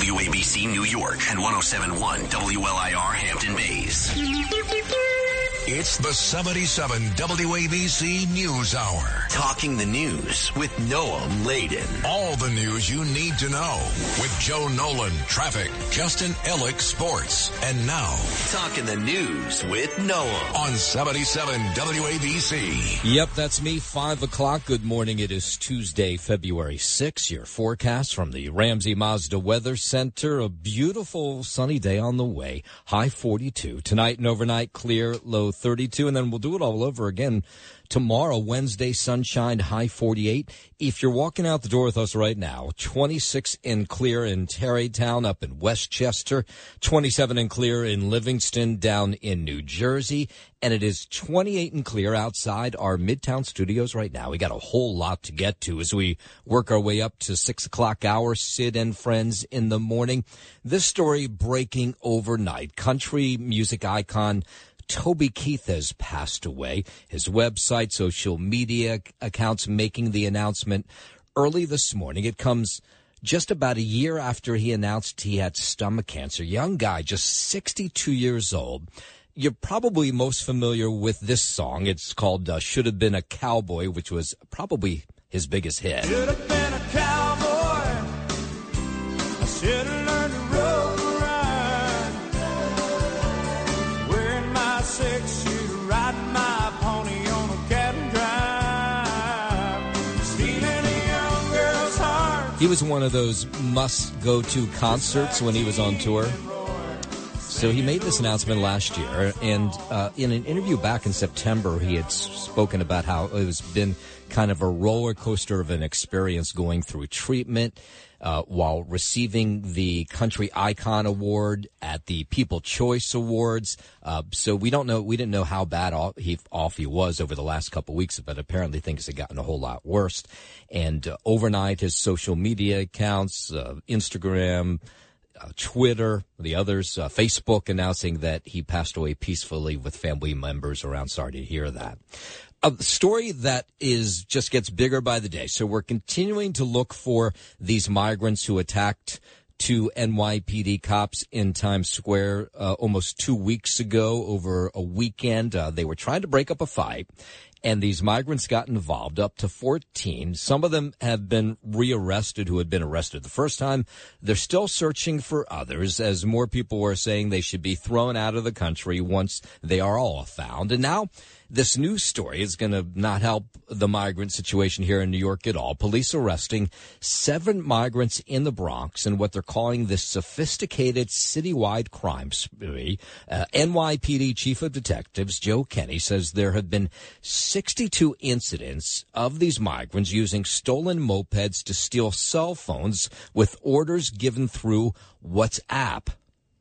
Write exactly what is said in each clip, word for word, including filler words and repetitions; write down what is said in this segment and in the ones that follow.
W A B C New York and one oh seven point one W L I R Hampton Bays. It's the seventy-seven W A B C News Hour. Talking the news with Noam Laden. All the news you need to know with Joe Nolan, traffic, Justin Ellick, sports. And now, Talking the news with Noam on seventy-seven W A B C. Yep, that's me, five o'clock. Good morning. It is Tuesday, February sixth. Your forecast from the Ramsey Mazda Weather Center. A beautiful sunny day on the way. High forty-two. Tonight and overnight, clear, low thirty-two, and then we'll do it all over again tomorrow, Wednesday, sunshine, high forty-eight. If you're walking out the door with us right now, twenty-six and clear in Tarrytown up in Westchester, twenty-seven and clear in Livingston down in New Jersey, and it is twenty-eight and clear outside our Midtown studios right now. We got a whole lot to get to as we work our way up to six o'clock hour, Sid and Friends in the morning. This story breaking overnight. Country music icon Toby Keith has passed away. His website, social media accounts making the announcement early this morning. It comes just about a year after he announced he had stomach cancer. Young guy, just sixty-two years old. You're probably most familiar with this song. It's called uh, Should Have Been a Cowboy, which was probably his biggest hit. Should have been a cowboy. I should have learned to rope ride. Wearing my six shooter, riding my pony on a cat and drive. Stealing a young girl's heart. He was one of those must-go-to concerts when he was on tour. So he made this announcement last year, and uh, in an interview back in September, he had spoken about how it has been kind of a roller coaster of an experience going through treatment uh, while receiving the Country Icon Award at the People Choice Awards. Uh, so we don't know, we didn't know how bad off he, off he was over the last couple of weeks, but apparently things had gotten a whole lot worse. And uh, overnight, his social media accounts, uh, Instagram, Uh, Twitter, the others, uh, Facebook announcing that he passed away peacefully with family members around. Sorry to hear that. A story that is just gets bigger by the day. So we're continuing to look for these migrants who attacked two N Y P D cops in Times Square uh, almost two weeks ago over a weekend. Uh, they were trying to break up a fight, and these migrants got involved, up to fourteen. Some of them have been rearrested who had been arrested the first time. They're still searching for others, as more people were saying they should be thrown out of the country once they are all found. And now this news story is going to not help the migrant situation here in New York at all. Police arresting seven migrants in the Bronx in what they're calling this sophisticated citywide crime spree. Uh, N Y P D Chief of Detectives Joe Kenny says there have been sixty-two incidents of these migrants using stolen mopeds to steal cell phones with orders given through WhatsApp.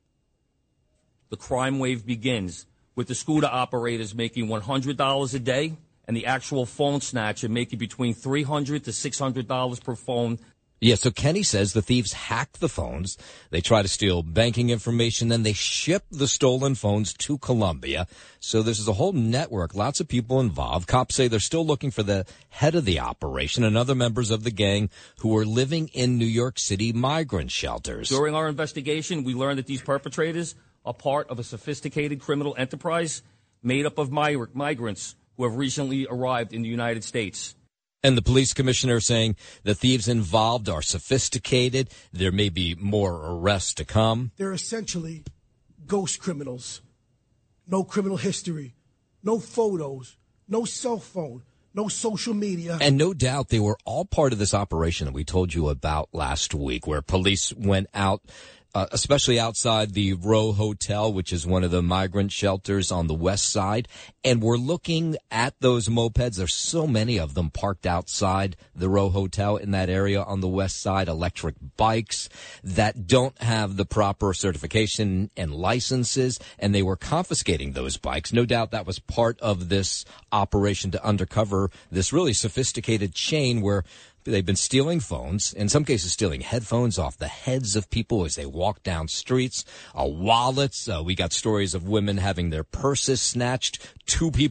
The crime wave begins with the scooter operators making one hundred dollars a day and the actual phone snatcher making between three hundred dollars to six hundred dollars per phone. Yeah, so Kenny says the thieves hack the phones. They try to steal banking information, then they ship the stolen phones to Colombia. So this is a whole network, lots of people involved. Cops say they're still looking for the head of the operation and other members of the gang who are living in New York City migrant shelters. During our investigation, we learned that these perpetrators are part of a sophisticated criminal enterprise made up of mig- migrants who have recently arrived in the United States. And the police commissioner saying the thieves involved are sophisticated. There may be more arrests to come. They're essentially ghost criminals. No criminal history, no photos, no cell phone, no social media. And no doubt they were all part of this operation that we told you about last week, where police went out, Uh, especially outside the Row Hotel, which is one of the migrant shelters on the west side. And we're looking at those mopeds. There's so many of them parked outside the Row Hotel in that area on the west side, electric bikes that don't have the proper certification and licenses. And they were confiscating those bikes. No doubt that was part of this operation to uncover this really sophisticated chain where they've been stealing phones, in some cases stealing headphones off the heads of people as they walk down streets, uh, wallets. Uh, we got stories of women having their purses snatched. Two people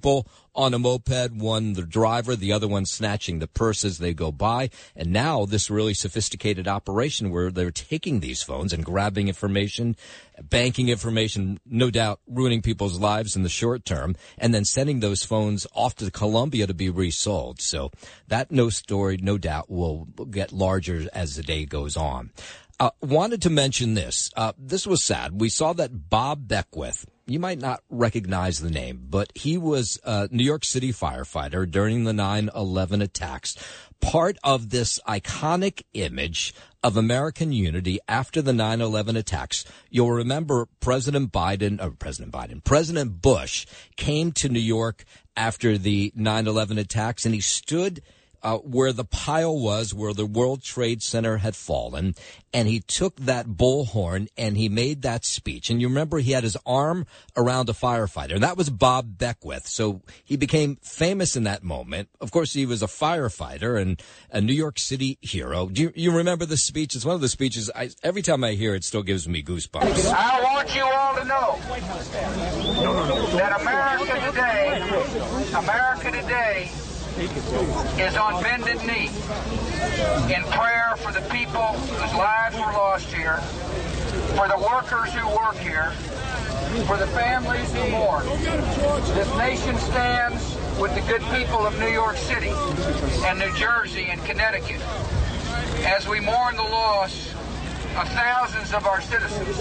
on a moped, one the driver, the other one snatching the purse as they go by. And now this really sophisticated operation where they're taking these phones and grabbing information, banking information, no doubt ruining people's lives in the short term, and then sending those phones off to Colombia to be resold. So that no story, no doubt, will get larger as the day goes on. Uh, wanted to mention this. Uh, this was sad. We saw that Bob Beckwith, you might not recognize the name, but he was a New York City firefighter during the nine eleven attacks, part of this iconic image of American unity after the nine eleven attacks. You'll remember President Biden, or President Biden, President Bush came to New York after the nine eleven attacks, and he stood Uh, where the pile was, where the World Trade Center had fallen, and he took that bullhorn and he made that speech. And you remember he had his arm around a firefighter, and that was Bob Beckwith. So he became famous in that moment. Of course, he was a firefighter and a New York City hero. Do you, you remember the speech? It's one of the speeches, I, every time I hear it, it still gives me goosebumps. I want you all to know that America today, America today, is on bended knee in prayer for the people whose lives were lost here, for the workers who work here, for the families who mourn. This nation stands with the good people of New York City and New Jersey and Connecticut as we mourn the loss of thousands of our citizens.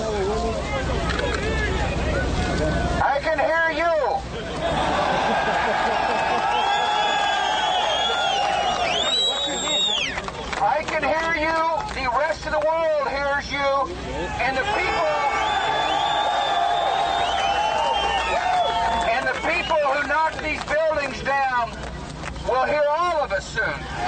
I can hear you. I can hear you, the rest of the world hears you, and the people, and the people who knocked these buildings down will hear all of us soon.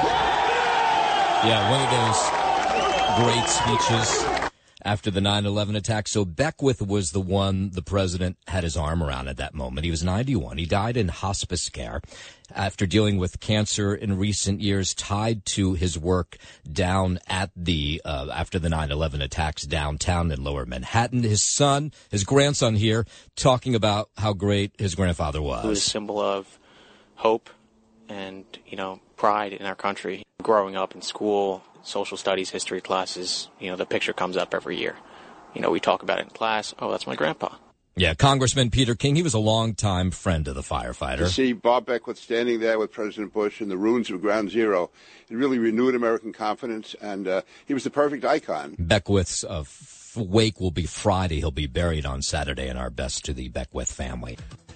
Yeah, one of those great speeches after the nine eleven attack. So Beckwith was the one the president had his arm around at that moment. He was ninety-one. He died in hospice care after dealing with cancer in recent years, tied to his work down at the, uh, after the nine eleven attacks downtown in Lower Manhattan. His son, his grandson here, talking about how great his grandfather was. He was a symbol of hope and, you know, pride in our country. Growing up in school, social studies, history classes, you know, the picture comes up every year. You know, we talk about it in class. Oh, that's my grandpa. Yeah, Congressman Peter King, he was a longtime friend of the firefighter. To see Bob Beckwith standing there with President Bush in the ruins of Ground Zero, it really renewed American confidence, and uh, he was the perfect icon. Beckwith's uh, f- wake will be Friday. He'll be buried on Saturday, and our best to the Beckwith family.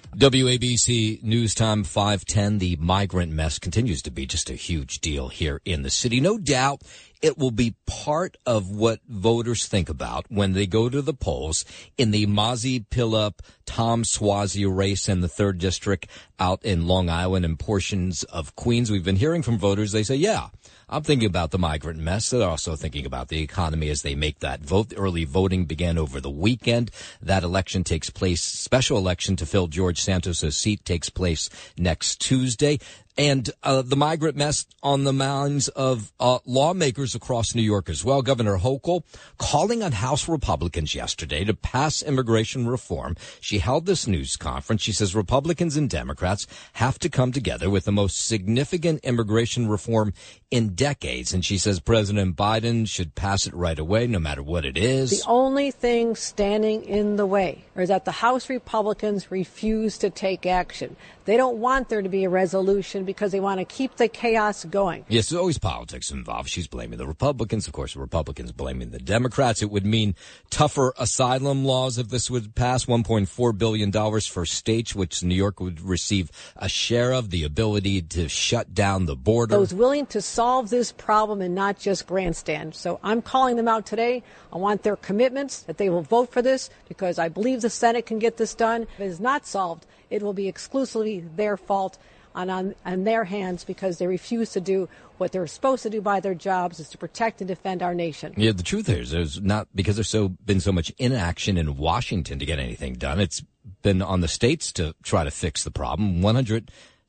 W A B C News Time five ten. The migrant mess continues to be just a huge deal here in the city. No doubt it will be part of what voters think about when they go to the polls in the Mazi Pilip, Tom Suozzi race in the third district out in Long Island and portions of Queens. We've been hearing from voters. They say, yeah, I'm thinking about the migrant mess. They're also thinking about the economy as they make that vote. The early voting began over the weekend. That election takes place, special election to fill George Santos' seat takes place next Tuesday. And uh, the migrant mess on the minds of uh, lawmakers across New York as well. Governor Hochul calling on House Republicans yesterday to pass immigration reform. She held this news conference. She says Republicans and Democrats have to come together with the most significant immigration reform in decades. And she says President Biden should pass it right away, no matter what it is. The only thing standing in the way is that the House Republicans refuse to take action. They don't want there to be a resolution because they want to keep the chaos going. Yes, there's always politics involved. She's blaming the Republicans. Of course, the Republicans blaming the Democrats. It would mean tougher asylum laws if this would pass. one point four billion dollars for states, which New York would receive a share of, the ability to shut down the border. Those willing to solve this problem and not just grandstand. So I'm calling them out today. I want their commitments that they will vote for this because I believe the Senate can get this done. If it is not solved, it will be exclusively their fault and on, on their hands because they refuse to do what they're supposed to do by their jobs, is to protect and defend our nation. Yeah, the truth is, there's not, because there's so been so much inaction in Washington to get anything done. It's been on the states to try to fix the problem. one hundred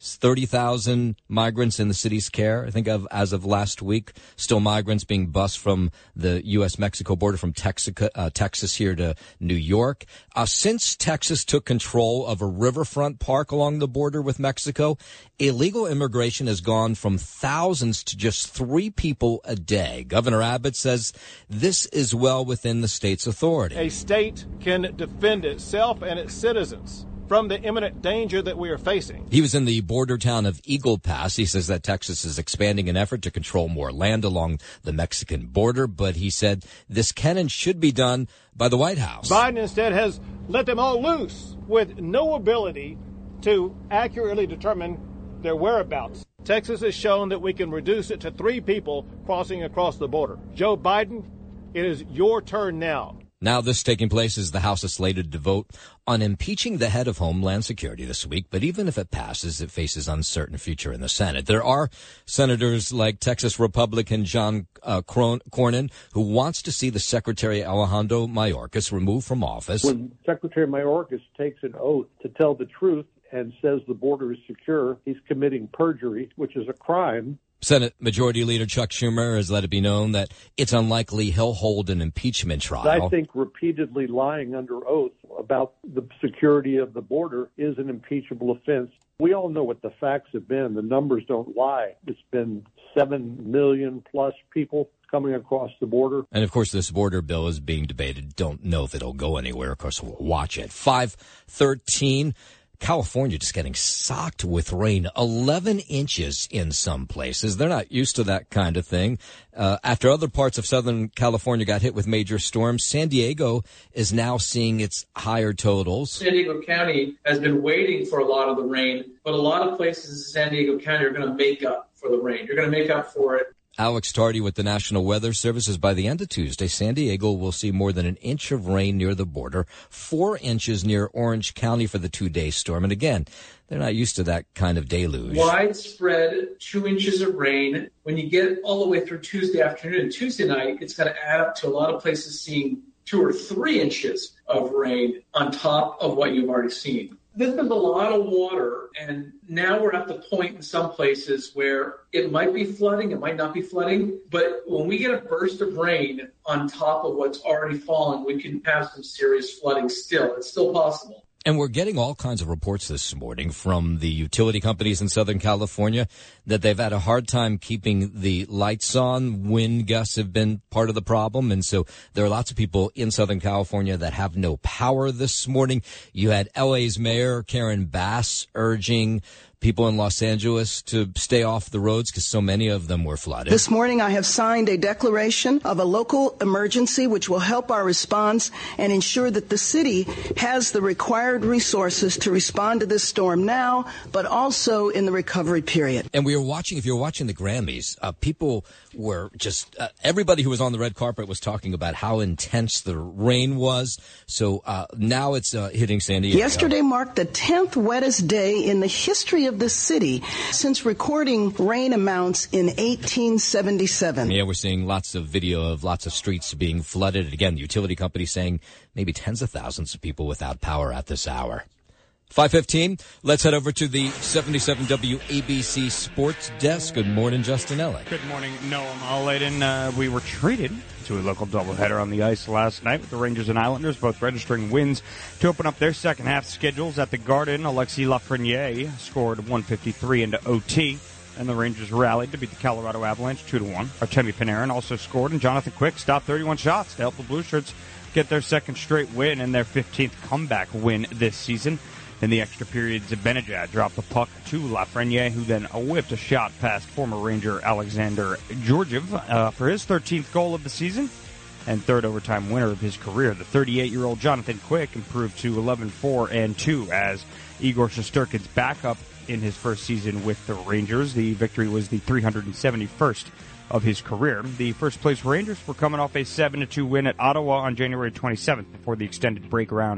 thirty thousand migrants in the city's care, I think, of as of last week. Still migrants being bused from the U S Mexico border from Texas, uh, Texas here to New York. Uh, since Texas took control of a riverfront park along the border with Mexico, illegal immigration has gone from thousands to just three people a day. Governor Abbott says this is well within the state's authority. A state can defend itself and its citizens from the imminent danger that we are facing. He was in the border town of Eagle Pass. He says that Texas is expanding an effort to control more land along the Mexican border, but he said this can and should be done by the White House. Biden instead has let them all loose with no ability to accurately determine their whereabouts. Texas has shown that we can reduce it to three people crossing across the border. Joe Biden, it is your turn now. Now this taking place as the House is slated to vote on impeaching the head of Homeland Security this week. But even if it passes, it faces uncertain future in the Senate. There are senators like Texas Republican John uh, Cornyn, who wants to see the Secretary Alejandro Mayorkas removed from office. When Secretary Mayorkas takes an oath to tell the truth and says the border is secure, he's committing perjury, which is a crime. Senate Majority Leader Chuck Schumer has let it be known that it's unlikely he'll hold an impeachment trial. I think repeatedly lying under oath about the security of the border is an impeachable offense. We all know what the facts have been. The numbers don't lie. It's been seven million plus people coming across the border. And, of course, this border bill is being debated. Don't know if it'll go anywhere. Of course, we'll watch it. five thirteen. California just getting socked with rain, eleven inches in some places. They're not used to that kind of thing. Uh, after other parts of Southern California got hit with major storms, San Diego is now seeing its higher totals. San Diego County has been waiting for a lot of the rain, but a lot of places in San Diego County are going to make up for the rain. You're going to make up for it. Alex Tardy with the National Weather Service says by the end of Tuesday, San Diego will see more than an inch of rain near the border, four inches near Orange County for the two-day storm. And again, they're not used to that kind of deluge. Widespread two inches of rain. When you get all the way through Tuesday afternoon and Tuesday night, it's going to add up to a lot of places seeing two or three inches of rain on top of what you've already seen. This is a lot of water, and now we're at the point in some places where it might be flooding, it might not be flooding, but when we get a burst of rain on top of what's already fallen, we can have some serious flooding still. It's still possible. And we're getting all kinds of reports this morning from the utility companies in Southern California that they've had a hard time keeping the lights on. Wind gusts have been part of the problem. And so there are lots of people in Southern California that have no power this morning. You had L A's Mayor Karen Bass urging people in Los Angeles to stay off the roads because so many of them were flooded. This morning I have signed a declaration of a local emergency which will help our response and ensure that the city has the required resources to respond to this storm now, but also in the recovery period. And we were watching, if you were watching the Grammys, uh, people were just, uh, everybody who was on the red carpet was talking about how intense the rain was. So uh, now it's uh, hitting San Diego. Yesterday marked the tenth wettest day in the history of the city since recording rain amounts in eighteen seventy-seven. Yeah, we're seeing lots of video of lots of streets being flooded. Again, the utility company saying maybe tens of thousands of people without power at this hour. five fifteen, let's head over to the seventy-seven W A B C Sports Desk. Good morning, Justin Ellick. Good morning, Noam Aladen. Uh, we were treated to a local doubleheader on the ice last night with the Rangers and Islanders both registering wins to open up their second half schedules at the Garden. Alexis Lafreniere scored one fifty-three into O T, and the Rangers rallied to beat the Colorado Avalanche two to one. Artemi Panarin also scored, and Jonathan Quick stopped thirty-one shots to help the Blue Shirts get their second straight win and their fifteenth comeback win this season. In the extra period, Zibanejad dropped the puck to Lafreniere, who then whipped a shot past former Ranger Alexander Georgiev uh, for his thirteenth goal of the season and third overtime winner of his career. The thirty-eight-year-old Jonathan Quick improved to eleven four and two as Igor Shesterkin's backup in his first season with the Rangers. The victory was the three hundred seventy-first of his career. The first-place Rangers were coming off a seven to two win at Ottawa on January twenty-seventh before the extended break around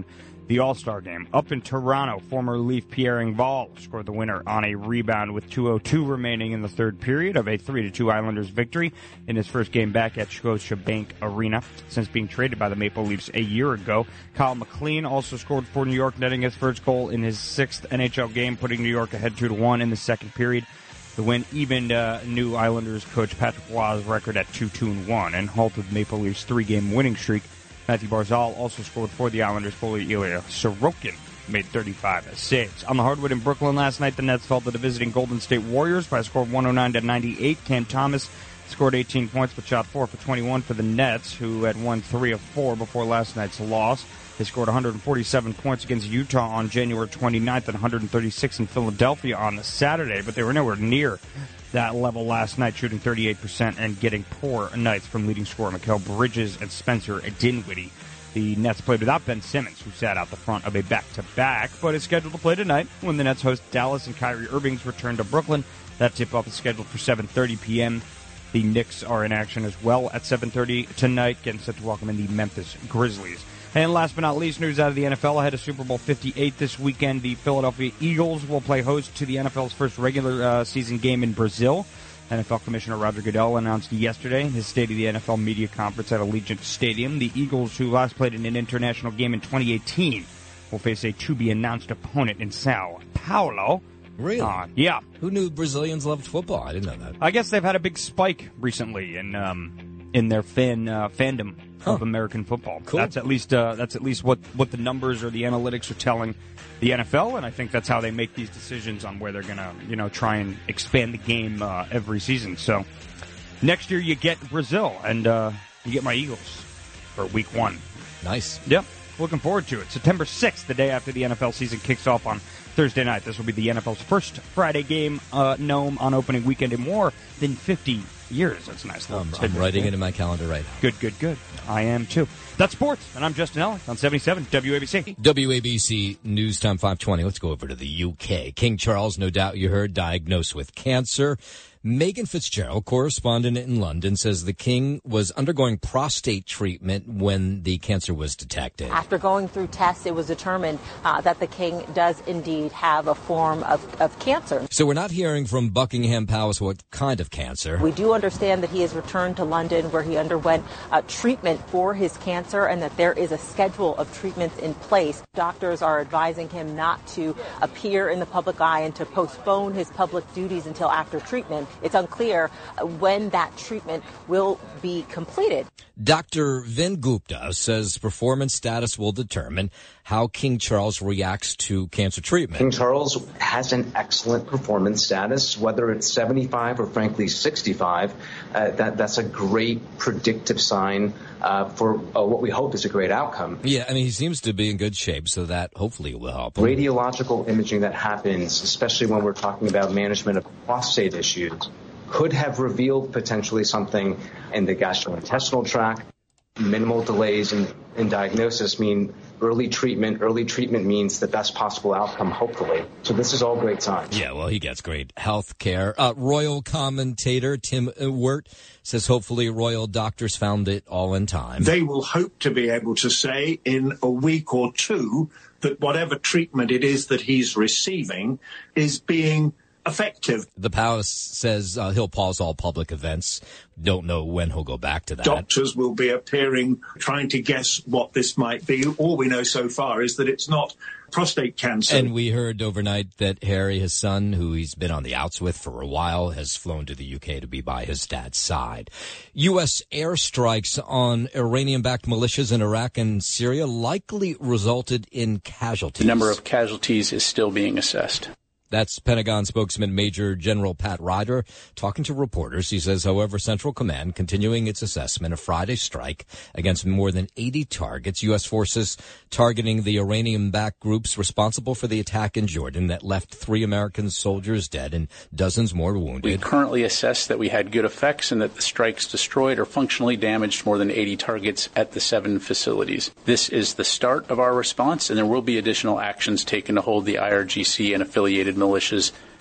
the All-Star game. Up in Toronto, former Leaf Pierre Engvall scored the winner on a rebound with two oh two remaining in the third period of a three to two Islanders victory in his first game back at Scotiabank Arena since being traded by the Maple Leafs a year ago. Kyle McLean also scored for New York, netting his first goal in his sixth N H L game, putting New York ahead two to one in the second period. The win evened uh, new Islanders coach Patrick Roy's record at two two one and halted Maple Leafs' three-game winning streak. Matthew Barzal also scored for the Islanders. Goalie Ilya Sorokin made thirty-five saves. On the hardwood in Brooklyn last night, the Nets fell to the visiting Golden State Warriors by a score of one oh nine to ninety-eight. Cam Thomas scored eighteen points but shot four for twenty-one for the Nets, who had won three of four before last night's loss. They scored one hundred forty-seven points against Utah on January twenty-ninth and one hundred thirty-six in Philadelphia on Saturday, but they were nowhere near that level last night, shooting thirty-eight percent and getting poor nights from leading scorer Mikal Bridges and Spencer Dinwiddie. The Nets played without Ben Simmons, who sat out the front of a back-to-back, but is scheduled to play tonight when the Nets host Dallas and Kyrie Irving's return to Brooklyn. That tip-off is scheduled for seven thirty p.m. The Knicks are in action as well at seven thirty tonight, getting set to welcome in the Memphis Grizzlies. And last but not least, news out of the N F L ahead of Super Bowl fifty-eight this weekend. The Philadelphia Eagles will play host to the N F L's first regular uh, season game in Brazil. N F L Commissioner Roger Goodell announced yesterday in his State of the N F L media conference at Allegiant Stadium. The Eagles, who last played in an international game in twenty eighteen, will face a to-be-announced opponent in Sao Paulo. Really? Uh, yeah. Who knew Brazilians loved football? I didn't know that. I guess they've had a big spike recently in um, in their fan uh, fandom huh. of American football. Cool. That's at least uh, that's at least what, what the numbers or the analytics are telling the N F L, and I think that's how they make these decisions on where they're going to, you know, try and expand the game uh, every season. So next year you get Brazil, and uh, you get my Eagles for week one. Nice. Yep. Looking forward to it. September sixth, the day after the N F L season kicks off on Thursday night. This will be the N F L's first Friday game, uh, Nome, on opening weekend in more than fifty years. That's a nice. Um, I'm writing it in my calendar right now. Good, good, good. I am too. That's sports, and I'm Justin Ellick on seventy-seven W A B C. W A B C News Time five twenty. Let's go over to the U K. King Charles, no doubt you heard, diagnosed with cancer. Megan Fitzgerald, correspondent in London, says the King was undergoing prostate treatment when the cancer was detected. After going through tests, it was determined uh, that the King does indeed have a form of, of cancer. So we're not hearing from Buckingham Palace what kind of cancer. We do understand that he has returned to London where he underwent uh, treatment for his cancer and that there is a schedule of treatments in place. Doctors are advising him not to appear in the public eye and to postpone his public duties until after treatment. It's unclear when that treatment will be completed. Doctor Vin Gupta says performance status will determine how King Charles reacts to cancer treatment. King Charles has an excellent performance status, whether it's seventy-five or frankly sixty-five. Uh, that that's a great predictive sign uh, for uh, what we hope is a great outcome. Yeah, I mean, he seems to be in good shape, so that hopefully will help. Radiological imaging that happens, especially when we're talking about management of prostate issues, could have revealed potentially something in the gastrointestinal tract. Minimal delays in, in diagnosis mean early treatment. Early treatment means the best possible outcome, hopefully. So this is all great signs. Yeah, well, he gets great health care. Uh, royal commentator Tim Wirt says hopefully royal doctors found it all in time. They will hope to be able to say in a week or two that whatever treatment it is that he's receiving is being effective. The palace says uh, he'll pause all public events. Don't know when he'll go back to that. Doctors will be appearing, trying to guess what this might be. All we know so far is that it's not prostate cancer. And we heard overnight that Harry, his son, who he's been on the outs with for a while, has flown to the U K to be by his dad's side. U S airstrikes on Iranian-backed militias in Iraq and Syria likely resulted in casualties. The number of casualties is still being assessed. That's Pentagon spokesman Major General Pat Ryder talking to reporters. He says, however, Central Command continuing its assessment of Friday's strike against more than eighty targets, U S forces targeting the Iranian-backed groups responsible for the attack in Jordan that left three American soldiers dead and dozens more wounded. We currently assess that we had good effects and that the strikes destroyed or functionally damaged more than eighty targets at the seven facilities. This is the start of our response, and there will be additional actions taken to hold the I R G C and affiliated militias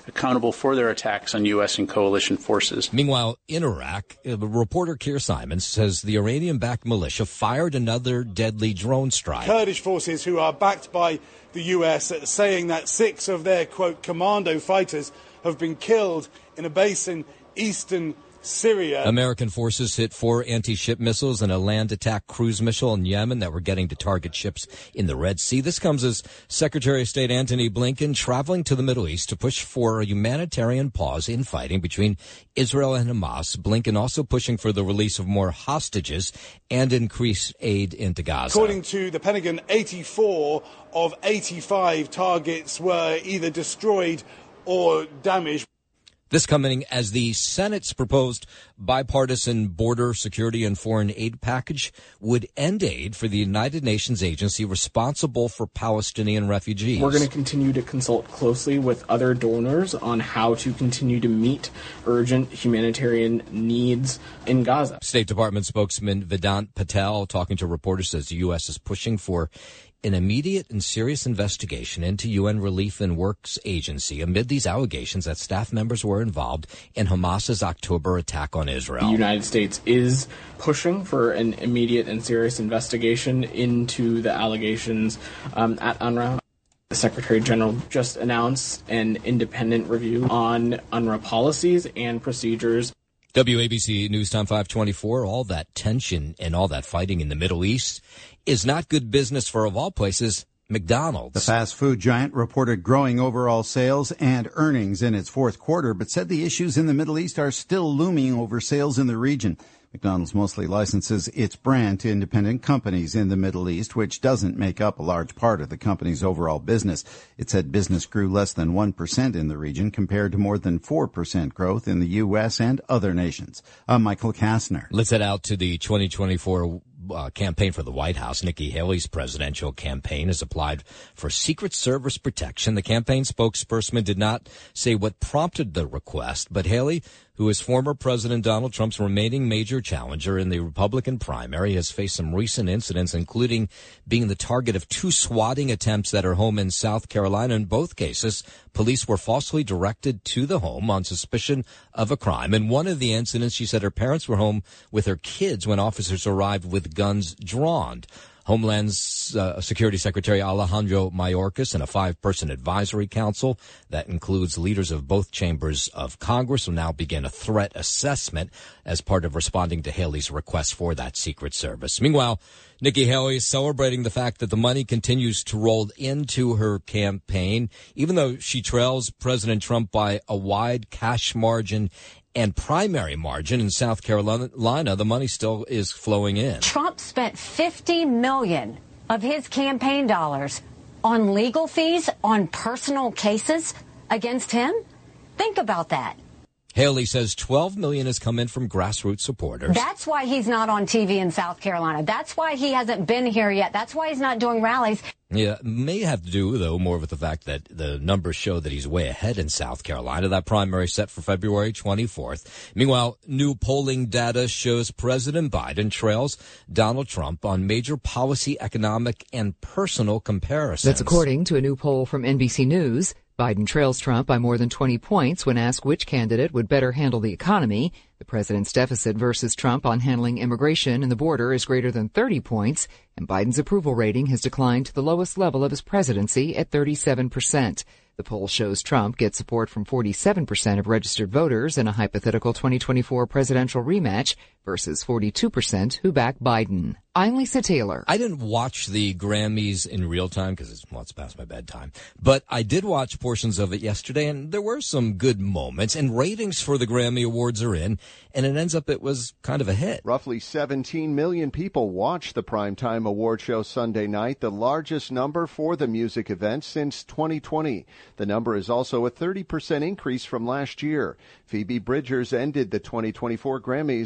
accountable for their attacks on U S and coalition forces. Meanwhile, in Iraq, reporter Keir Simons says the Iranian-backed militia fired another deadly drone strike. Kurdish forces who are backed by the U S saying that six of their, quote, commando fighters have been killed in a base in eastern Syria. American forces hit four anti-ship missiles and a land attack cruise missile in Yemen that were getting to target ships in the Red Sea. This comes as Secretary of State Antony Blinken traveling to the Middle East to push for a humanitarian pause in fighting between Israel and Hamas. Blinken also pushing for the release of more hostages and increased aid into Gaza. According to the Pentagon, eighty-four of eighty-five targets were either destroyed or damaged. This coming as the Senate's proposed bipartisan border security and foreign aid package would end aid for the United Nations agency responsible for Palestinian refugees. We're going to continue to consult closely with other donors on how to continue to meet urgent humanitarian needs in Gaza. State Department spokesman Vedant Patel, talking to reporters, says the U S is pushing for an immediate and serious investigation into U N Relief and Works Agency amid these allegations that staff members were involved in Hamas's October attack on Israel. The United States is pushing for an immediate and serious investigation into the allegations um, at UNRWA. The Secretary General just announced an independent review on UNRWA policies and procedures. W A B C News Time five twenty-four, all that tension and all that fighting in the Middle East is not good business for, of all places, McDonald's. The fast food giant reported growing overall sales and earnings in its fourth quarter, but said the issues in the Middle East are still looming over sales in the region. McDonald's mostly licenses its brand to independent companies in the Middle East, which doesn't make up a large part of the company's overall business. It said business grew less than one percent in the region compared to more than four percent growth in the U S and other nations. I'm Michael Kastner. Let's head out to the twenty twenty-four Uh, campaign for the White House. Nikki Haley's presidential campaign has applied for Secret Service protection. The campaign spokesperson did not say what prompted the request, but Haley, who is former President Donald Trump's remaining major challenger in the Republican primary, has faced some recent incidents, including being the target of two swatting attempts at her home in South Carolina. In both cases, police were falsely directed to the home on suspicion of a crime. In one of the incidents, she said her parents were home with her kids when officers arrived with guns drawn. Homeland uh, Security Secretary Alejandro Mayorkas and a five-person advisory council that includes leaders of both chambers of Congress will now begin a threat assessment as part of responding to Haley's request for that Secret Service. Meanwhile, Nikki Haley is celebrating the fact that the money continues to roll into her campaign, even though she trails President Trump by a wide cash margin and primary margin in South Carolina. The money still is flowing in. Trump spent fifty million dollars of his campaign dollars on legal fees on personal cases against him. Think about that. Haley says twelve million dollars has come in from grassroots supporters. That's why he's not on T V in South Carolina. That's why he hasn't been here yet. That's why he's not doing rallies. Yeah, may have to do, though, more with the fact that the numbers show that he's way ahead in South Carolina. That primary set for February twenty-fourth. Meanwhile, new polling data shows President Biden trails Donald Trump on major policy, economic, and personal comparisons. That's according to a new poll from N B C News. Biden trails Trump by more than twenty points when asked which candidate would better handle the economy. The president's deficit versus Trump on handling immigration and the border is greater than thirty points, and Biden's approval rating has declined to the lowest level of his presidency at thirty-seven percent. The poll shows Trump gets support from forty-seven percent of registered voters in a hypothetical twenty twenty-four presidential rematch versus forty-two percent who back Biden. I'm Lisa Taylor. I didn't watch the Grammys in real time because it's, well, it's past my bedtime. But I did watch portions of it yesterday, and there were some good moments. And ratings for the Grammy Awards are in, and it ends up it was kind of a hit. Roughly seventeen million people watched the primetime award show Sunday night, the largest number for the music event since twenty twenty. The number is also a thirty percent increase from last year. Phoebe Bridgers ended the twenty twenty-four Grammys as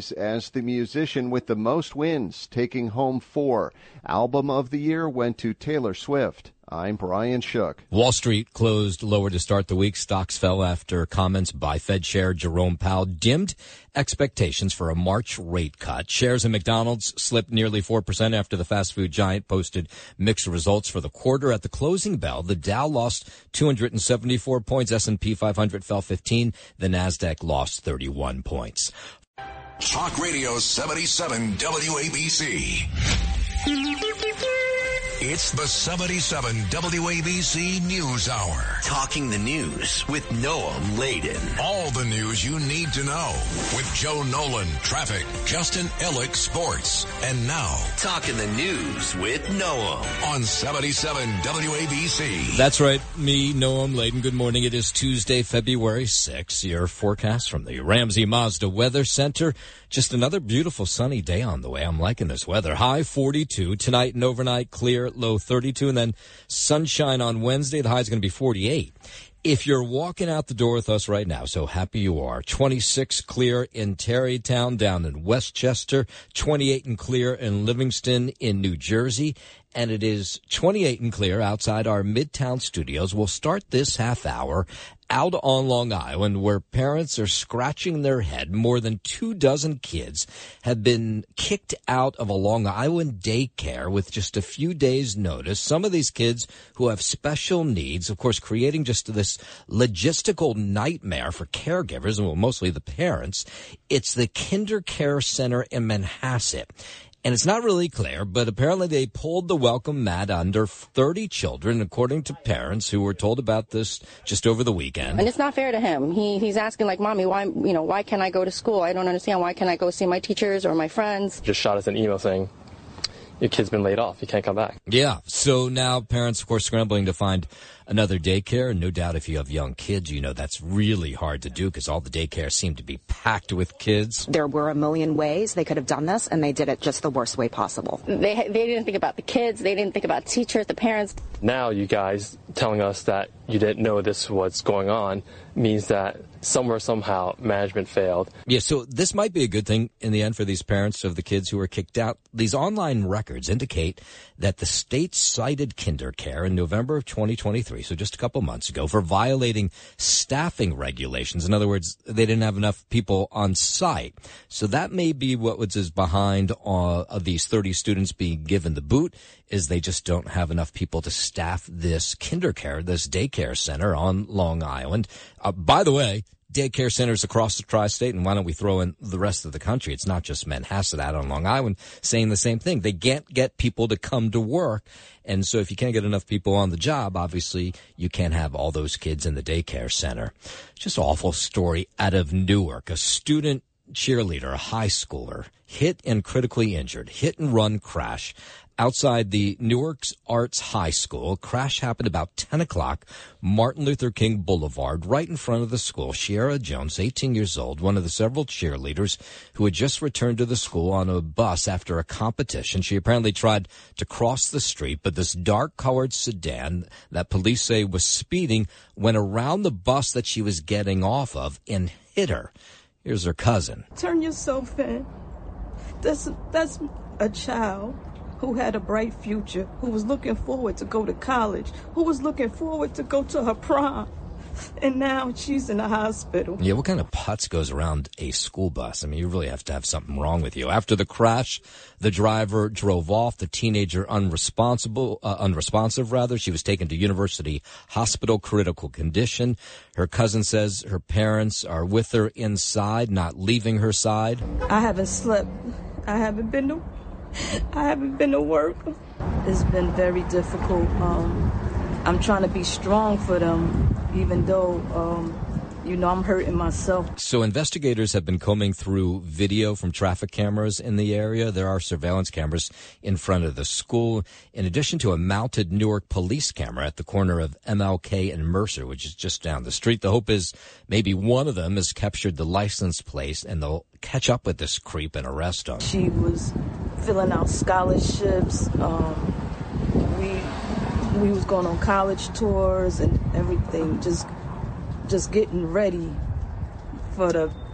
the musician with the most wins, taking home four. Album of the year went to Taylor Swift. I'm Brian Shook. Wall Street closed lower to start the week. Stocks fell after comments by Fed Chair Jerome Powell dimmed expectations for a March rate cut. Shares in McDonald's slipped nearly four percent after the fast food giant posted mixed results for the quarter. At the closing bell, the Dow lost two hundred seventy-four points. S and P five hundred fell fifteen. The Nasdaq lost thirty-one points. Talk Radio seventy-seven W A B C. It's the seventy-seven W A B C News Hour. Talking the news with Noam Laden. All the news you need to know with Joe Nolan, traffic, Justin Ellick, sports. And now, Talking the news with Noam on seventy-seven W A B C. That's right, me, Noam Laden. Good morning. It is Tuesday, February sixth. Your forecast from the Ramsey Mazda Weather Center. Just another beautiful sunny day on the way. I'm liking this weather. High forty-two. Tonight and overnight, clear, low thirty-two. And then sunshine on Wednesday. The high is going to be forty-eight. If you're walking out the door with us right now, so happy you are. twenty-six clear in Tarrytown down in Westchester. twenty-eight and clear in Livingston in New Jersey. And it is twenty-eight and clear outside our Midtown studios. We'll start this half hour out on Long Island, where parents are scratching their head. More than two dozen kids have been kicked out of a Long Island daycare with just a few days' notice. Some of these kids who have special needs, of course, creating just this logistical nightmare for caregivers, and well, mostly the parents. It's the Kinder Care Center in Manhasset. And it's not really clear, but apparently they pulled the welcome mat under thirty children, according to parents who were told about this just over the weekend. And it's not fair to him. He he's asking, like, Mommy, why, you know, why can't I go to school? I don't understand. Why can't I go see my teachers or my friends? Just shot us an email saying, your kid's been laid off. You can't come back. Yeah. So now parents, of course, scrambling to find another daycare. And no doubt if you have young kids, you know that's really hard to do because all the daycares seem to be packed with kids. There were a million ways they could have done this, and they did it just the worst way possible. They they didn't think about the kids. They didn't think about teachers, the parents. Now you guys telling us that you didn't know this was going on means that somewhere, somehow, management failed. Yeah, so this might be a good thing in the end for these parents of the kids who were kicked out. These online records indicate that the state cited Kinder Care in November of twenty twenty-three, so just a couple months ago, for violating staffing regulations. In other words, they didn't have enough people on site. So that may be what was is behind uh, of these thirty students being given the boot, is they just don't have enough people to staff this Kinder Care, this daycare center on Long Island. Uh, by the way, daycare centers across the tri-state, and why don't we throw in the rest of the country? It's not just Manhasset out on Long Island saying the same thing. They can't get people to come to work, and so if you can't get enough people on the job, obviously you can't have all those kids in the daycare center. Just an awful story out of Newark. A student cheerleader, a high schooler, hit and critically injured, hit and run crash outside the Newark's Arts High School. Crash happened about ten o'clock, Martin Luther King Boulevard, right in front of the school. Sierra Jones, eighteen years old, one of the several cheerleaders who had just returned to the school on a bus after a competition. She apparently tried to cross the street, but this dark-colored sedan that police say was speeding went around the bus that she was getting off of and hit her. Here's her cousin. Turn yourself in. That's, that's a child who had a bright future, who was looking forward to go to college, who was looking forward to go to her prom. And now she's in a hospital. Yeah, what kind of putz goes around a school bus? I mean, you really have to have something wrong with you. After the crash, the driver drove off. The teenager unresponsible, uh, unresponsive rather. She was taken to University Hospital, critical condition. Her cousin says her parents are with her inside, not leaving her side. I haven't slept. I haven't been to, I haven't been to work. It's been very difficult. Um, I'm trying to be strong for them, even though, um, you know, I'm hurting myself. So investigators have been combing through video from traffic cameras in the area. There are surveillance cameras in front of the school, in addition to a mounted Newark police camera at the corner of M L K and Mercer, which is just down the street. The hope is maybe one of them has captured the license plate and they'll catch up with this creep and arrest him. She was filling out scholarships. Um, we... We was going on college tours and everything, just just getting ready for the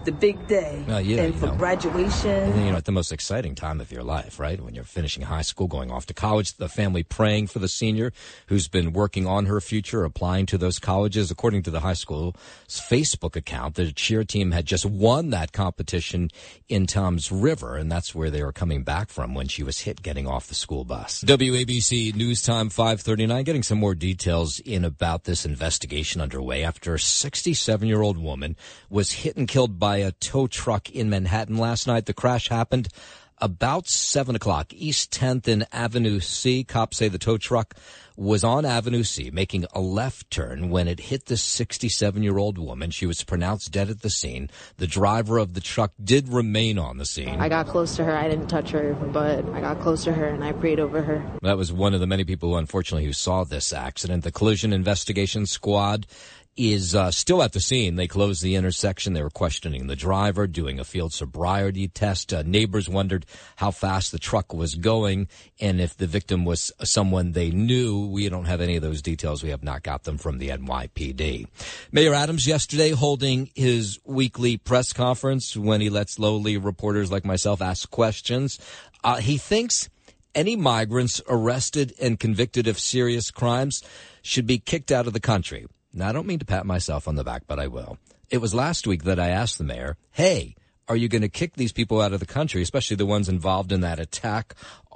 the big day. Uh, yeah, and for know. graduation. And then, you know, at the most exciting time of your life, right? When you're finishing high school, going off to college, the family praying for the senior who's been working on her future, applying to those colleges. According to the high school's Facebook account, the cheer team had just won that competition in Toms River, and that's where they were coming back from when she was hit getting off the school bus. W A B C News Time five thirty-nine, getting some more details in about this investigation underway after a sixty-seven-year-old woman was hit and killed by a tow truck in Manhattan last night. The crash happened about seven o'clock, East tenth and Avenue C. Cops say the tow truck was on Avenue C making a left turn when it hit this sixty-seven-year-old woman. She was pronounced dead at the scene. The driver of the truck did remain on the scene. I got close to her. I didn't touch her, but I got close to her and I prayed over her. That was one of the many people, who, unfortunately, who saw this accident. The collision investigation squad is uh, still at the scene. They closed the intersection. They were questioning the driver, doing a field sobriety test. Uh, neighbors wondered how fast the truck was going and if the victim was someone they knew. We don't have any of those details. We have not got them from the N Y P D. Mayor Adams yesterday holding his weekly press conference when he lets lowly reporters like myself ask questions. Uh, he thinks any migrants arrested and convicted of serious crimes should be kicked out of the country. Now, I don't mean to pat myself on the back, but I will. It was last week that I asked the mayor, hey, are you going to kick these people out of the country, especially the ones involved in that attack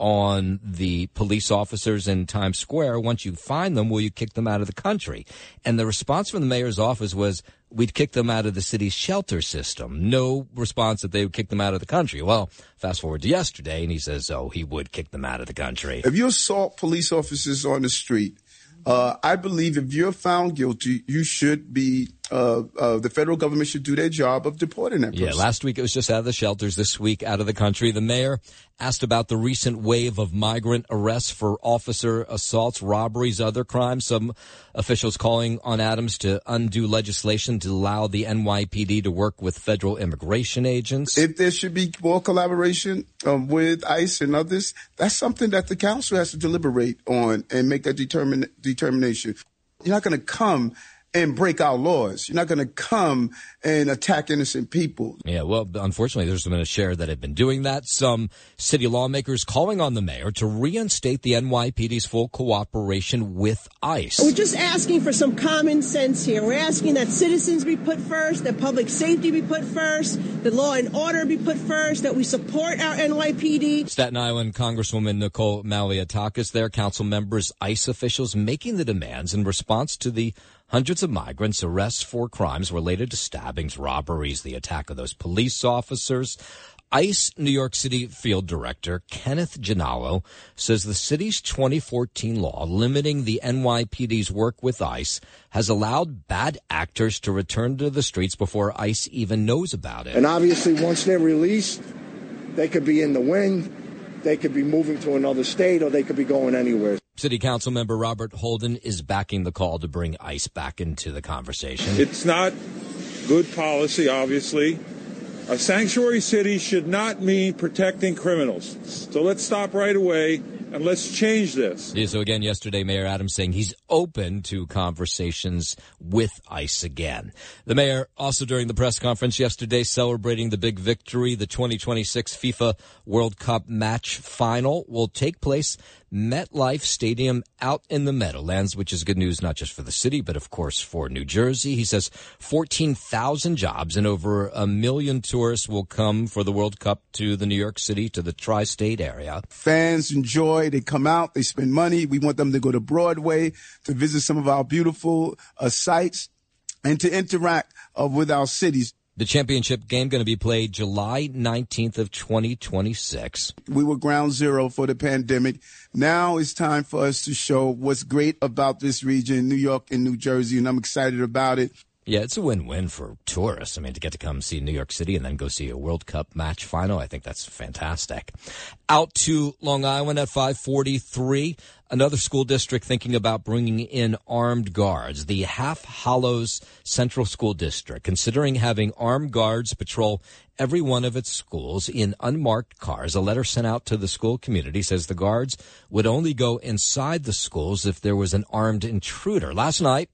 on the police officers in Times Square? Once you find them, will you kick them out of the country? And the response from the mayor's office was, we'd kick them out of the city's shelter system. No response that they would kick them out of the country. Well, fast forward to yesterday, and he says, oh, he would kick them out of the country. If you assault police officers on the street, Uh, I believe if you're found guilty, you should be, uh, uh, the federal government should do their job of deporting that person. Yeah, last week it was just out of the shelters, this week out of the country. The mayor asked about the recent wave of migrant arrests for officer assaults, robberies, other crimes. Some officials calling on Adams to undo legislation to allow the N Y P D to work with federal immigration agents. If there should be more collaboration um, with ICE and others, that's something that the council has to deliberate on and make a determin- determination. You're not going to come and break our laws. You're not going to come and attack innocent people. Yeah, well, unfortunately, there's been a share that have been doing that. Some city lawmakers calling on the mayor to reinstate the N Y P D's full cooperation with ICE. We're just asking for some common sense here. We're asking that citizens be put first, that public safety be put first, that law and order be put first, that we support our N Y P D. Staten Island Congresswoman Nicole Malliotakis there, council members, ICE officials making the demands in response to the hundreds of migrants' arrests for crimes related to stabbings, robberies, the attack of those police officers. ICE New York City Field Director Kenneth Ginallo says the city's twenty fourteen law limiting the N Y P D's work with ICE has allowed bad actors to return to the streets before ICE even knows about it. And obviously, once they're released, they could be in the wind, they could be moving to another state, or they could be going anywhere. City Council member Robert Holden is backing the call to bring ICE back into the conversation. It's not good policy, obviously. A sanctuary city should not mean protecting criminals. So let's stop right away and let's change this. Yeah, so again, yesterday, Mayor Adams saying he's open to conversations with ICE again. The mayor also during the press conference yesterday celebrating the big victory. The twenty twenty-six FIFA World Cup match final will take place MetLife Stadium out in the Meadowlands, which is good news not just for the city, but of course for New Jersey. He says fourteen thousand jobs and over a million tourists will come for the World Cup to the New York City, to the tri-state area. Fans enjoy, they come out, they spend money. We want them to go to Broadway, to visit some of our beautiful uh, sites, and to interact uh, with our cities. The championship game going to be played July nineteenth of twenty twenty-six. We were ground zero for the pandemic. Now it's time for us to show what's great about this region, New York and New Jersey, and I'm excited about it. Yeah, it's a win-win for tourists. I mean, to get to come see New York City and then go see a World Cup match final, I think that's fantastic. Out to Long Island at five forty-three, another school district thinking about bringing in armed guards. The Half Hollows Central School District, considering having armed guards patrol every one of its schools in unmarked cars. A letter sent out to the school community says the guards would only go inside the schools if there was an armed intruder. Last night,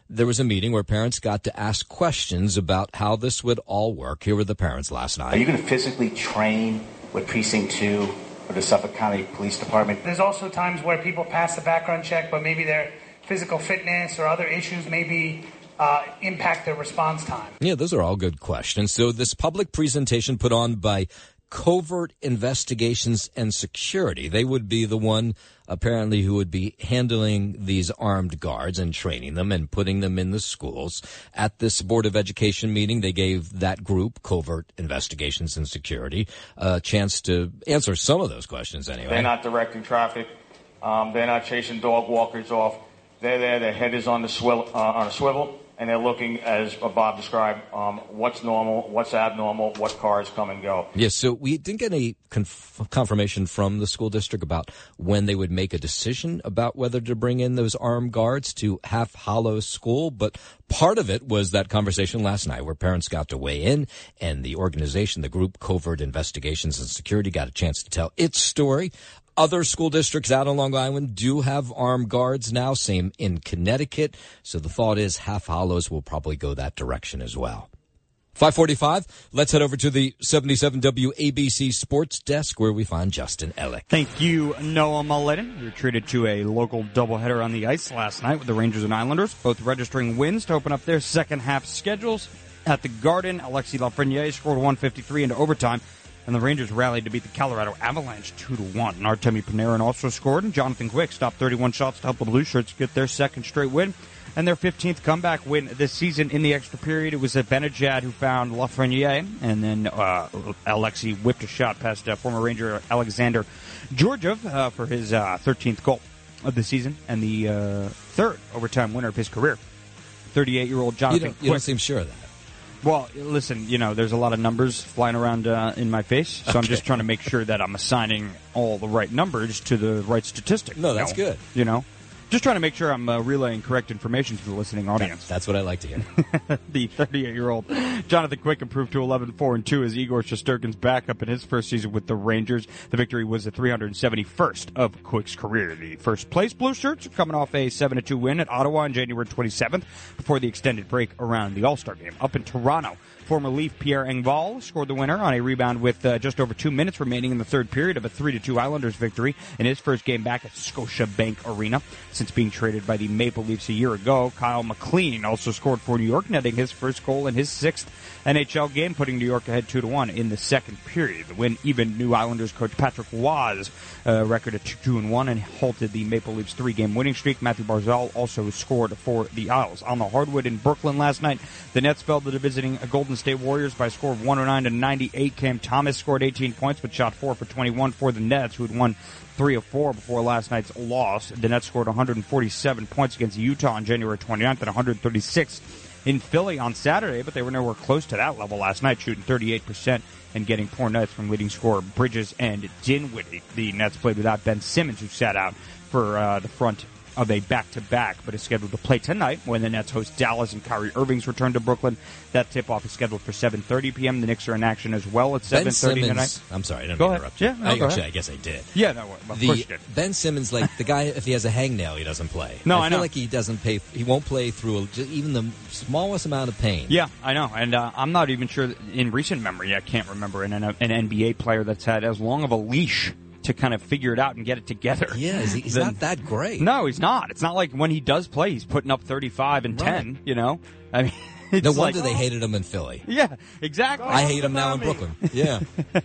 there was a meeting where parents got to ask questions about how this would all work. Here were the parents last night. Are you going to physically train with Precinct two or the Suffolk County Police Department? There's also times where people pass the background check, but maybe their physical fitness or other issues maybe uh, impact their response time. Yeah, those are all good questions. So this public presentation put on by Covert Investigations and Security. They would be the one, apparently, who would be handling these armed guards and training them and putting them in the schools. At this Board of Education meeting, they gave that group, Covert Investigations and Security, a chance to answer some of those questions anyway. They're not directing traffic. Um, they're not chasing dog walkers off. They're there. Their head is on the swivel, uh, on a swivel. And they're looking, as Bob described, um, what's normal, what's abnormal, what cars come and go. Yes, so we didn't get any conf- confirmation from the school district about when they would make a decision about whether to bring in those armed guards to Half Hollow School, but part of it was that conversation last night where parents got to weigh in, and the organization, the group Covert Investigations and Security, got a chance to tell its story. Other school districts out on Long Island do have armed guards now, same in Connecticut. So the thought is Half Hollows will probably go that direction as well. five forty-five, let's head over to the seventy-seven W A B C Sports Desk where we find Justin Ellick. Thank you, Noah Mulligan. We were treated to a local doubleheader on the ice last night with the Rangers and Islanders, both registering wins to open up their second half schedules. At the Garden, Alexis Lafreniere scored one fifty-three into overtime, and the Rangers rallied to beat the Colorado Avalanche two to one. And Artemi Panarin also scored, and Jonathan Quick stopped thirty-one shots to help the Blue Shirts get their second straight win and their fifteenth comeback win this season. In the extra period, it was Benajad who found Lafreniere, and then uh, Alexis whipped a shot past uh, former Ranger Alexander Georgiev uh, for his uh, thirteenth goal of the season and the uh, third overtime winner of his career. thirty-eight-year-old Jonathan you don't, Quick. You don't seem sure of that. Well, listen, you know, there's a lot of numbers flying around uh, in my face, so okay. I'm just trying to make sure that I'm assigning all the right numbers to the right statistic. No, that's you know? good. You know? Just trying to make sure I'm uh, relaying correct information to the listening audience. That's what I like to hear. The thirty-eight-year-old Jonathan Quick improved to eleven four and two as Igor Shesterkin's backup in his first season with the Rangers. The victory was the three hundred seventy-first of Quick's career. The first place Blue Shirts are coming off a seven to two win at Ottawa on January twenty-seventh before the extended break around the All-Star game. Up in Toronto, former Leaf Pierre Engvall scored the winner on a rebound with uh, just over two minutes remaining in the third period of a three to two Islanders victory in his first game back at Scotiabank Arena since being traded by the Maple Leafs a year ago. Kyle McLean also scored for New York, netting his first goal in his sixth N H L game, putting New York ahead two to one in the second period. The win even New Islanders coach Patrick Waz uh, record at two and one and halted the Maple Leafs three-game winning streak. Matthew Barzal also scored for the Isles. On the hardwood in Brooklyn last night, the Nets fell to the visiting Golden State Warriors by a score of one oh nine to ninety-eight. Cam Thomas scored eighteen points but shot four for twenty-one for the Nets, who had won three of four before last night's loss. The Nets scored one hundred forty-seven points against Utah on January twenty-ninth and one hundred thirty-six in Philly on Saturday, but they were nowhere close to that level last night, shooting thirty-eight percent and getting poor nights from leading scorer Bridges and Dinwiddie. The Nets played without Ben Simmons, who sat out for uh, the front of a back-to-back, but is scheduled to play tonight when the Nets host Dallas and Kyrie Irving's return to Brooklyn. That tip-off is scheduled for seven thirty p.m. The Knicks are in action as well at seven thirty tonight. I'm sorry, I didn't go interrupt ahead. you. Yeah, no, I, go actually, ahead. I guess I did. Yeah, no, of the, course you did. Ben Simmons, like the guy, if he has a hangnail, he doesn't play. No, I, I feel know. like he doesn't pay. He won't play through a, just even the smallest amount of pain. Yeah, I know, and uh, I'm not even sure that in recent memory I can't remember an, an N B A player that's had as long of a leash to kind of figure it out and get it together. Yeah, he's, he's then, not that great. No, he's not. It's not like when he does play, he's putting up thirty-five and right. ten, you know? I mean, it's no like, wonder they hated him in Philly. Yeah, exactly. I hate him now in Brooklyn. Yeah.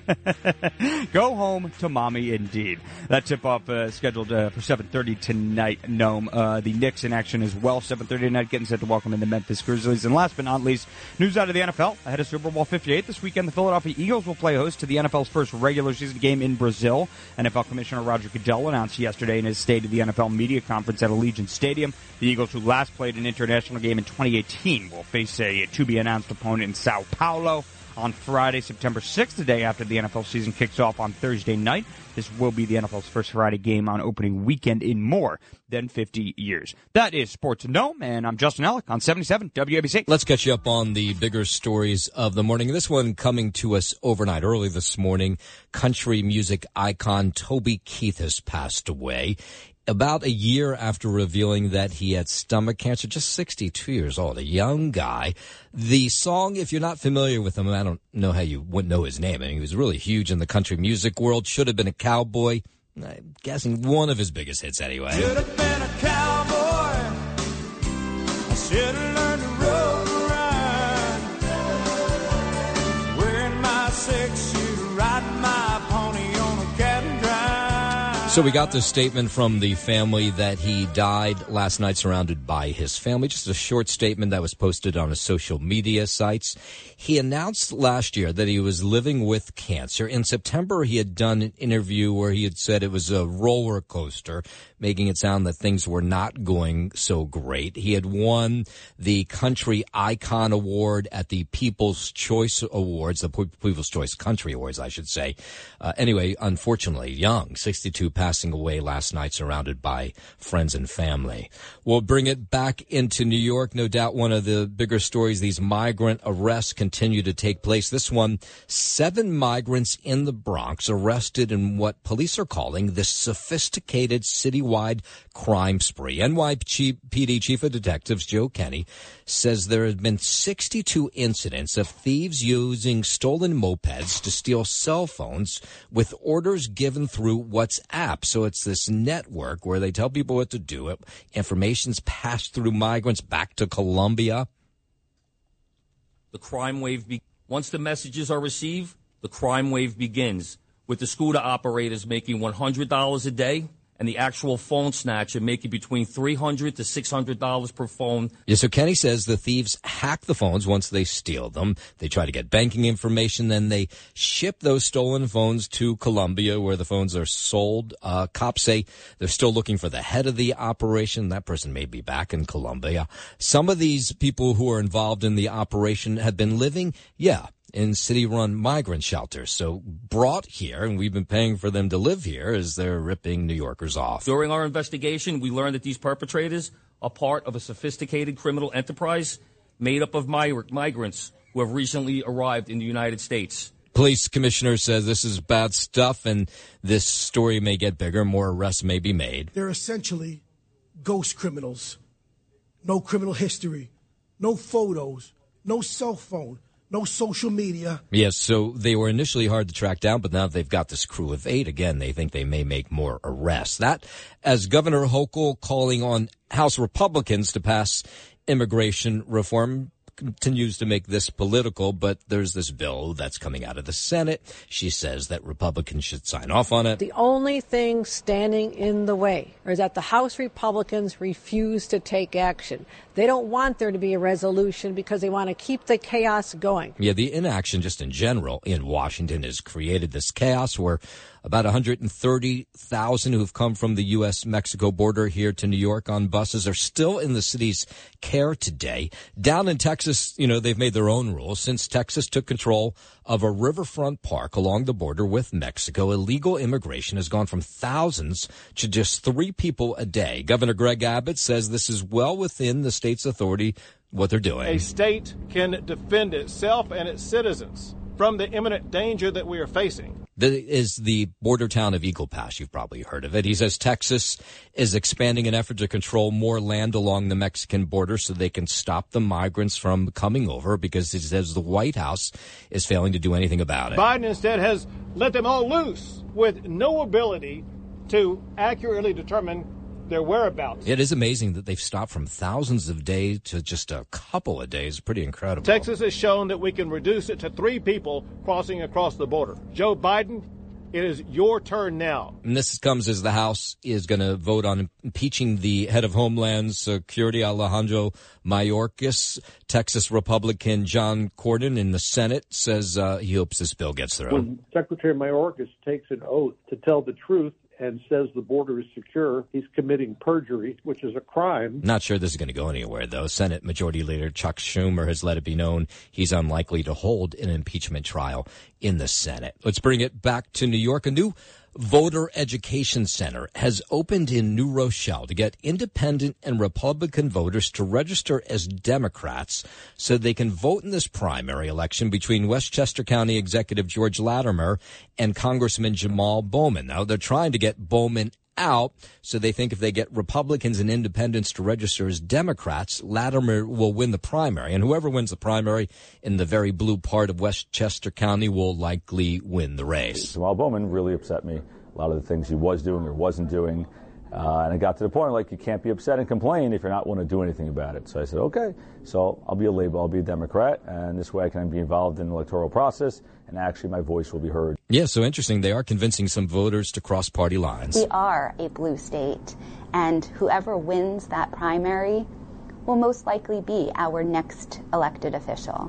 Go home to mommy, indeed. That tip-off uh, scheduled uh, for seven thirty tonight, Noam. Uh, the Knicks in action as well, seven thirty tonight, getting set to welcome in the Memphis Grizzlies. And last but not least, news out of the N F L. Ahead of Super Bowl fifty-eight this weekend, the Philadelphia Eagles will play host to the N F L's first regular season game in Brazil. N F L Commissioner Roger Goodell announced yesterday in his State of the N F L media conference at Allegiant Stadium. The Eagles, who last played an international game in twenty eighteen, will face a to-be-announced opponent in Sao Paulo on Friday, September sixth, the day after the N F L season kicks off on Thursday night. This will be the N F L's first Friday game on opening weekend in more than fifty years. That is Sports Gnome, and I'm Justin Ellick on seventy-seven W A B C. Let's catch you up on the bigger stories of the morning. This one coming to us overnight, early this morning. Country music icon Toby Keith has passed away. about a year after revealing that he had stomach cancer, just sixty-two years old, a young guy. The song, if you're not familiar with him, I don't know how you wouldn't know his name. I mean, he was really huge in the country music world. Should Have Been a Cowboy. I'm guessing one of his biggest hits anyway. Should have been a cowboy. I should have learned to roll around. Wearing my six-shooter, riding my pony on a cat and drive. So we got this statement from the family that he died last night surrounded by his family. Just a short statement that was posted on his social media sites. He announced last year that he was living with cancer. In September, he had done an interview where he had said it was a roller coaster, making it sound that things were not going so great. He had won the Country Icon Award at the People's Choice Awards, the People's Choice Country Awards, I should say. Uh, anyway, unfortunately, young, sixty-two, passing away last night surrounded by friends and family. We'll bring it back into New York. No doubt one of the bigger stories, these migrant arrests continue to take place. This one, seven migrants in the Bronx arrested in what police are calling this sophisticated citywide crime spree. N Y P D Chief of Detectives Joe Kenny says there have been sixty-two incidents of thieves using stolen mopeds to steal cell phones with orders given through WhatsApp. So it's this network where they tell people what to do. Information's passed through migrants back to Colombia. The crime wave, be- once the messages are received, the crime wave begins, with the scooter operators making one hundred dollars a day and the actual phone snatcher making between three hundred dollars to six hundred dollars per phone. Yeah, so Kenny says the thieves hack the phones once they steal them. They try to get banking information, then they ship those stolen phones to Colombia where the phones are sold. Uh, cops say they're still looking for the head of the operation. That person may be back in Colombia. Some of these people who are involved in the operation have been living, yeah, in city-run migrant shelters. So brought here, and we've been paying for them to live here as they're ripping New Yorkers off. During our investigation, we learned that these perpetrators are part of a sophisticated criminal enterprise made up of mig- migrants who have recently arrived in the United States. Police commissioner says this is bad stuff, and this story may get bigger. More arrests may be made. They're essentially ghost criminals. No criminal history, no photos, no cell phone, no social media. Yes, so they were initially hard to track down, but now they've got this crew of eight. Again, they think they may make more arrests. That, as Governor Hochul calling on House Republicans to pass immigration reform, continues to make this political, but there's this bill that's coming out of the Senate. She says that Republicans should sign off on it. The only thing standing in the way is that the House Republicans refuse to take action. They don't want there to be a resolution because they want to keep the chaos going. Yeah, the inaction just in general in Washington has created this chaos where about one hundred thirty thousand who've come from the U S Mexico border here to New York on buses are still in the city's care today. Down in Texas, you know, they've made their own rules. Since Texas took control of a riverfront park along the border with Mexico, illegal immigration has gone from thousands to just three people a day. Governor Greg Abbott says this is well within the state's authority, what they're doing. A state can defend itself and its citizens from the imminent danger that we are facing. That is the border town of Eagle Pass. You've probably heard of it. He says Texas is expanding an effort to control more land along the Mexican border so they can stop the migrants from coming over, because he says the White House is failing to do anything about it. Biden instead has let them all loose with no ability to accurately determine their whereabouts. It is amazing that they've stopped from thousands of days to just a couple of days. Pretty incredible. Texas has shown that we can reduce it to three people crossing across the border. Joe Biden, it is your turn now. And this comes as the House is going to vote on impeaching the head of Homeland Security, Alejandro Mayorkas. Texas Republican John Cornyn in the Senate says uh, he hopes this bill gets through. When Secretary Mayorkas takes an oath to tell the truth and says the border is secure, he's committing perjury, which is a crime. Not sure this is going to go anywhere, though. Senate Majority Leader Chuck Schumer has let it be known he's unlikely to hold an impeachment trial in the Senate. Let's bring it back to New York. A new voter education center has opened in New Rochelle to get independent and Republican voters to register as Democrats so they can vote in this primary election between Westchester County Executive George Latimer and Congressman Jamal Bowman. Now, they're trying to get Bowman out. So they think if they get Republicans and independents to register as Democrats, Latimer will win the primary. And whoever wins the primary in the very blue part of Westchester County will likely win the race. While Bowman really upset me, a lot of the things he was doing or wasn't doing. Uh, and it got to the point, like, you can't be upset and complain if you're not want to do anything about it. So I said, okay, so I'll be a Labor, I'll be a Democrat, and this way I can be involved in the electoral process, and actually my voice will be heard. Yeah, so interesting. They are convincing some voters to cross party lines. We are a blue state, and whoever wins that primary will most likely be our next elected official.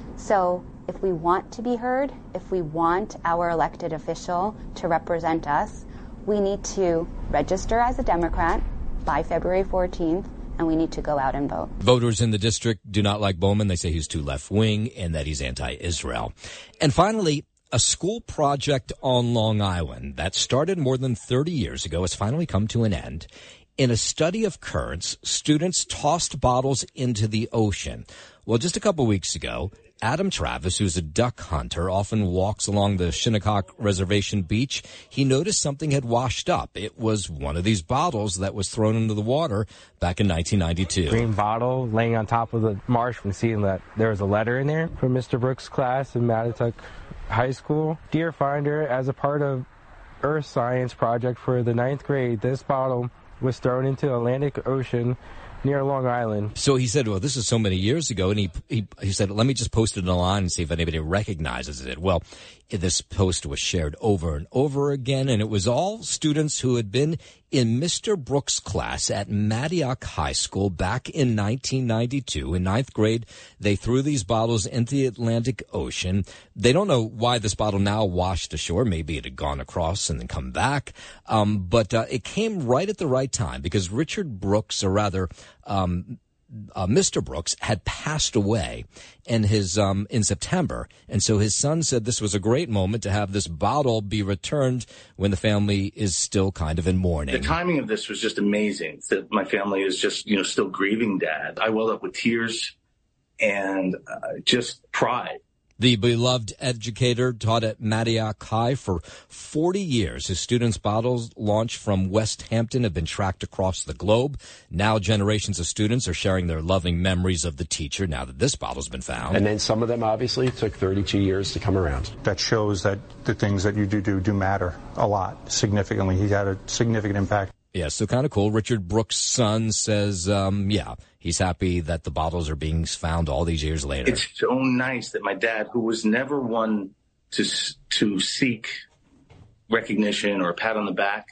So if we want to be heard, if we want our elected official to represent us, we need to register as a Democrat by February fourteenth, and we need to go out and vote. Voters in the district do not like Bowman. They say he's too left-wing and that he's anti-Israel. And finally, a school project on Long Island that started more than thirty years ago has finally come to an end. In a study of currents, students tossed bottles into the ocean. Well, just a couple weeks ago, Adam Travis, who's a duck hunter, often walks along the Shinnecock Reservation beach. He noticed something had washed up. It was one of these bottles that was thrown into the water back in nineteen ninety-two. Green bottle laying on top of the marsh and seeing that there was a letter in there from Mister Brooks' class in Mattituck High School. Dear Finder, as a part of Earth Science project for the ninth grade, this bottle was thrown into the Atlantic Ocean near Long Island. So he said, well, this is so many years ago, and he, he he said, let me just post it online and see if anybody recognizes it. Well, this post was shared over and over again, and it was all students who had been in Mister Brooks' class at Mattituck High School back in nineteen ninety-two. In ninth grade, they threw these bottles into the Atlantic Ocean. They don't know why this bottle now washed ashore. Maybe it had gone across and then come back. Um, but uh, it came right at the right time because Richard Brooks, or rather, um, Uh, Mister Brooks had passed away in his um, in September, and so his son said this was a great moment to have this bottle be returned when the family is still kind of in mourning. The timing of this was just amazing. That my family is just you know still grieving Dad. I welled up with tears and uh, just pride. The beloved educator taught at Mattituck High for forty years. His students' bottles launched from West Hampton have been tracked across the globe. Now generations of students are sharing their loving memories of the teacher now that this bottle's been found. And then some of them obviously took thirty-two years to come around. That shows that the things that you do do, do matter a lot, significantly. He had a significant impact. Yeah, so kind of cool. Richard Brooks' son says, um, yeah, he's happy that the bottles are being found all these years later. It's so nice that my dad, who was never one to to seek recognition or a pat on the back,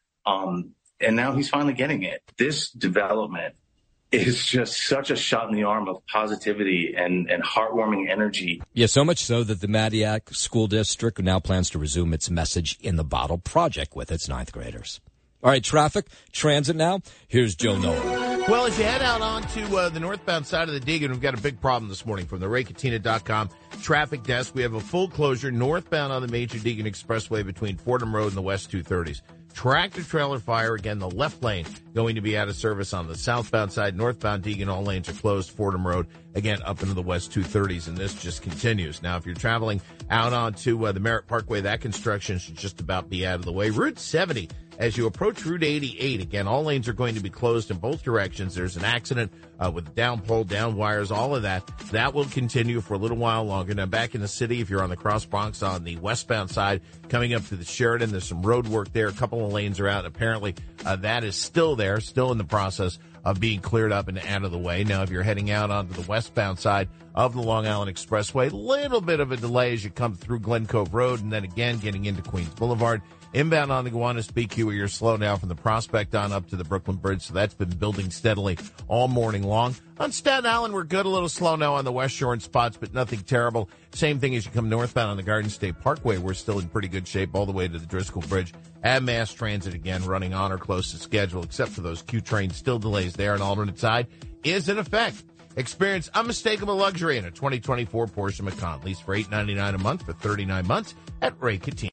um, and now he's finally getting it. This development is just such a shot in the arm of positivity and, and heartwarming energy. Yeah, so much so that the Mattituck School District now plans to resume its Message in the Bottle project with its ninth graders. All right, traffic, transit now. Here's Joe Nolan. Well, as you head out onto uh, the northbound side of the Deegan, we've got a big problem this morning from the Ray Katina dot com traffic desk. We have a full closure northbound on the major Deegan Expressway between Fordham Road and the West two thirties. Tractor-trailer fire, again, the left lane going to be out of service on the southbound side. Northbound Deegan, all lanes are closed. Fordham Road, again, up into the West two thirties, and this just continues. Now, if you're traveling out onto uh, the Merritt Parkway, that construction should just about be out of the way. Route seventy, as you approach Route eighty-eight, again, all lanes are going to be closed in both directions. There's an accident uh, with down pole, down wires, all of that. That will continue for a little while longer. Now, back in the city, if you're on the Cross Bronx on the westbound side, coming up to the Sheridan, there's some road work there. A couple of lanes are out. Apparently, uh, that is still there, still in the process of being cleared up and out of the way. Now, if you're heading out onto the westbound side of the Long Island Expressway, little bit of a delay as you come through Glen Cove Road, and then again getting into Queens Boulevard. Inbound on the Gowanus B Q, where you're slow now from the Prospect on up to the Brooklyn Bridge, so that's been building steadily all morning long. On Staten Island, we're good, a little slow now on the West Shore in spots, but nothing terrible. Same thing as you come northbound on the Garden State Parkway. We're still in pretty good shape all the way to the Driscoll Bridge. And mass transit, again, running on or close to schedule, except for those Q trains. Still delays there. An alternate side is in effect. Experience unmistakable luxury in a twenty twenty-four Porsche Macan. Lease for eight ninety-nine a month for thirty-nine months at Ray Katina.